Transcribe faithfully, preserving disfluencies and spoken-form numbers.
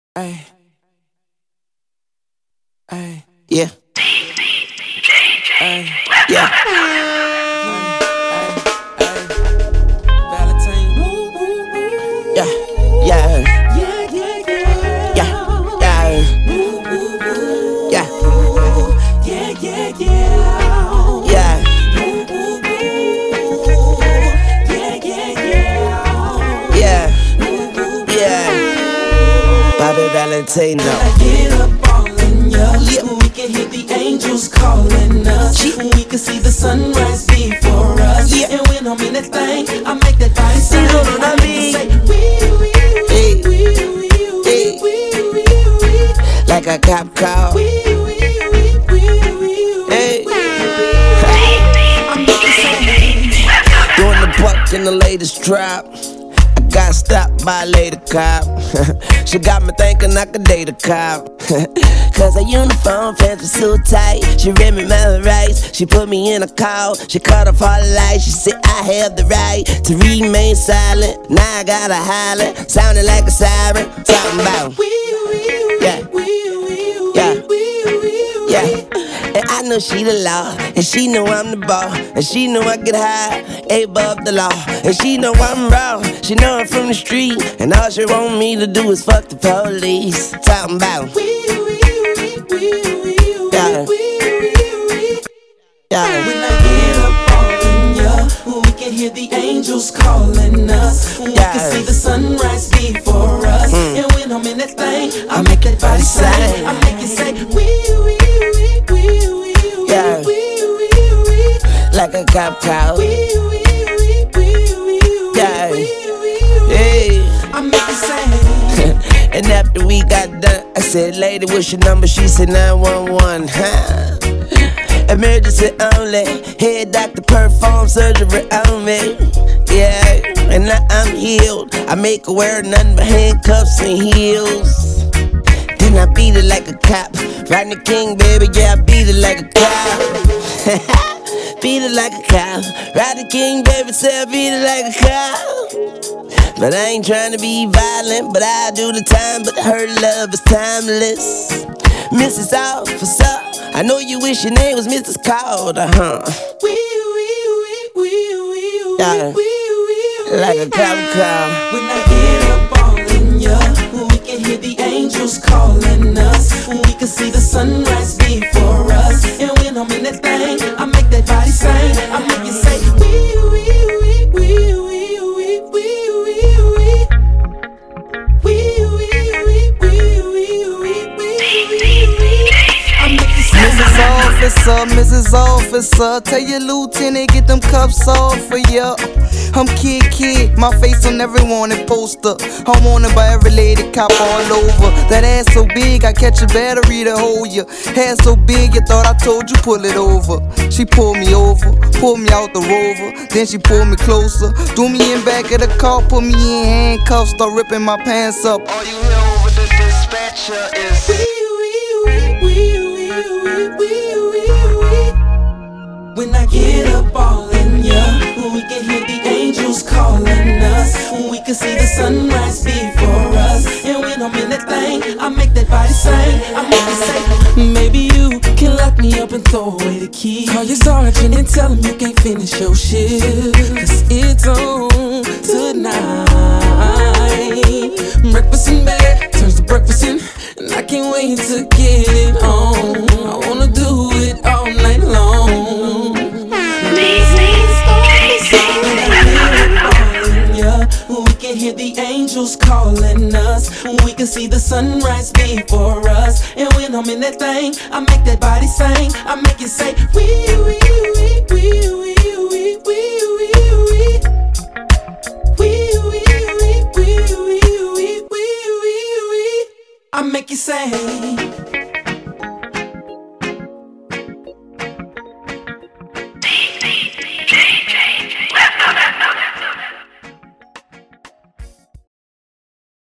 Ay, ay, Yeah. ay, Yeah. Valentine. Yeah. Yeah. Yeah, yeah, yeah. Yeah. Yeah. Yeah. Yeah, yeah, yeah. Yeah. Yeah, yeah, yeah. Yeah. Yeah. Bobby Valentino. I get up all in ya. Yeah. We can hear the angels calling us. Yeah. We can see the sunrise before us. Yeah. And when I'm in that thing, I make that body say, You know what I mean? say, wee, wee, Hey. wee, wee, Hey. wee, wee, wee, wee. Like a cop call. Wee, wee, wee, wee, wee, Hey. I'm making sound. Doing the buck in the latest drop. I got stopped by a lady cop. She got me thinking I could date a cop. Cause her uniform pants were so tight. She read me my rights. She put me in a call. She cut off all the lights. She said I have the right to remain silent. Now I gotta holler. Sounding like a siren. Talking about Yeah. Yeah. Yeah. And I know she the law, and she know I'm the ball, and she know I get high, above the law, and she know I'm raw, she know I'm from the street, and all she want me to do is fuck the police. Talking about Yeah. Yeah. When I get up all in ya, we can hear the angels calling us. We Yeah. can see the sunrise before us. Mm. And when I'm in that thing, I make that body say, I make it say, wee, wee, wee, wee, wee, Yeah. wee, wee, wee, Like a cop call. wee, wee, wee, wee, wee, Yeah. wee, wee, wee. Hey. I make it say, And after we got done, I said, lady, what's your number? She said nine one one, huh? Emergency only, head doctor perform surgery on me. Yeah, and now I'm healed. I make her wear nothing but handcuffs and heels. Then I beat it like a cop. Rodney King, baby, yeah, I beat it like a cop. Beat it like a cop. Rodney King, baby, say I beat it like a cop. But I ain't trying to be violent, but I do the time. But her love is timeless. Missus Officer, I know you wish your name was Missus Calder, huh? wee, wee, wee, wee, wee, Yeah. wee, wee, wee. Like a cop call. When I get up all in ya, we can hear the angels calling us. We can see the sunrise before us. And when I'm in that thing, I make that body sing. I make it say, wee, wee, wee, wee, wee, wee, wee, wee, wee. Wee, wee, wee, wee, wee, wee, wee, wee. I make it say, Missus Officer, Missus Officer, tell your lieutenant get them cuffs off for ya. I'm Kid Kid, my face on every wanted poster. I'm wanted by every lady cop all over. That ass so big, I catch a battery to hold ya. Hair so big, you thought I told you pull it over. She pulled me over, pulled me out the Rover. Then she pulled me closer, threw me in back of the car, put me in handcuffs, start ripping my pants up. All you hear over the dispatcher is wee, wee, wee, wee, wee, wee, wee, wee. When I get up all in ya, we can hear the angels calling us. We can see the sunrise before us. And when I'm in that thing, I make that body sing. I make it say, maybe you can lock me up and throw away the key. Call your sergeant and tell him you can't finish your shift, cause it's on tonight. Breakfast in bed turns to breakfast in, and I can't wait to get it on. I wanna do it all night long. We can hear the angels calling us. We can see the sunrise before us. And when I'm in that thing, I make that body sing. I make it say, wee, wee,